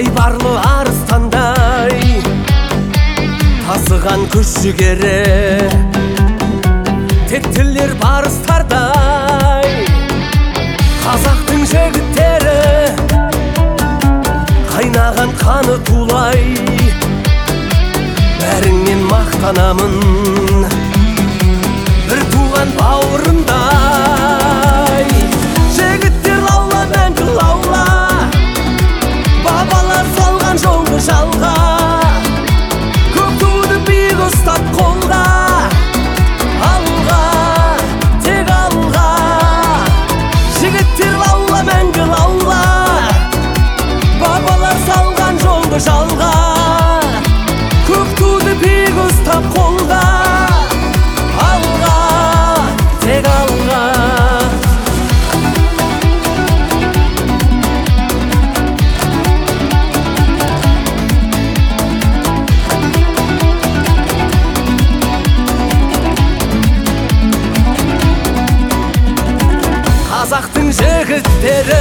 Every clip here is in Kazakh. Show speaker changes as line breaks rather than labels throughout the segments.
айбарлы арыстандай тасыған күш жігері, тектілер барыстардай қазақтың жігіттері, қайнаған қаны тулай бәріңнен мақтанамын, бір туған бауырындай. Жігіттер лаула, мәңгі лаула, бабалар салған жолды жалға, көк туды биік ұстап қолға, алға, тек алға. Жігіттер лаула, мәңгі лаула, бабалар салған жолды жалға, көк туды биік ұстап қолға, алға, тек алға. Қазақтың жігіттері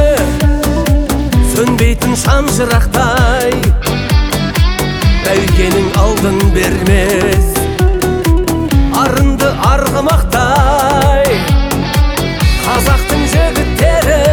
сөнбейтін шамшырақтай, бәйгенің алдын бермес арынды арғымақтай. Қазақтың жігіттері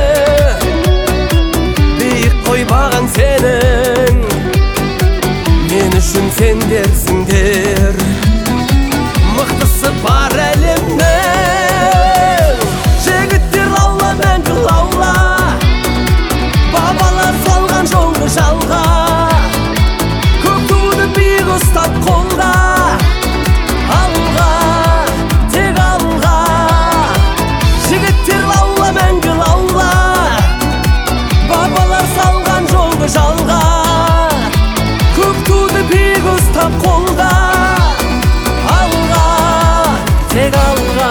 биік қойбаған сенің, мен үшін сендерсіңдер, мықтысы бар әлемнің. Жігіттер лаула, мәңгі лаула, бабалар салған жолды жалға, көк туды биік ұстап қолға, алға, тек алға. Жігіттер лаула, мәңгі лаула, бабалар салған жолды жалға, көк туды биік ұстап қолға, алға, тек алға.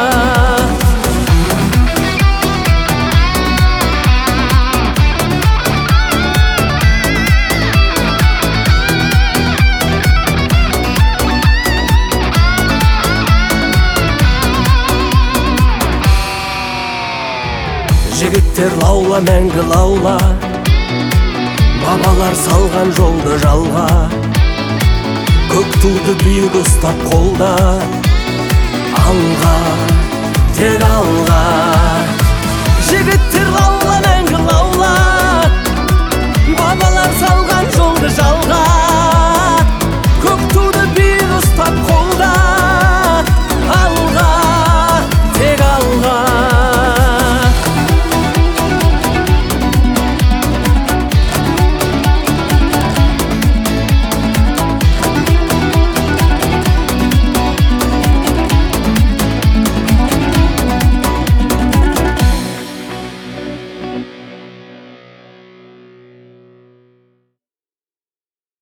Жігіттер лаула, мәңгі лаула, бабалар салған жолды жалға, көк туды биік ұстап қолда, алға, тек алға.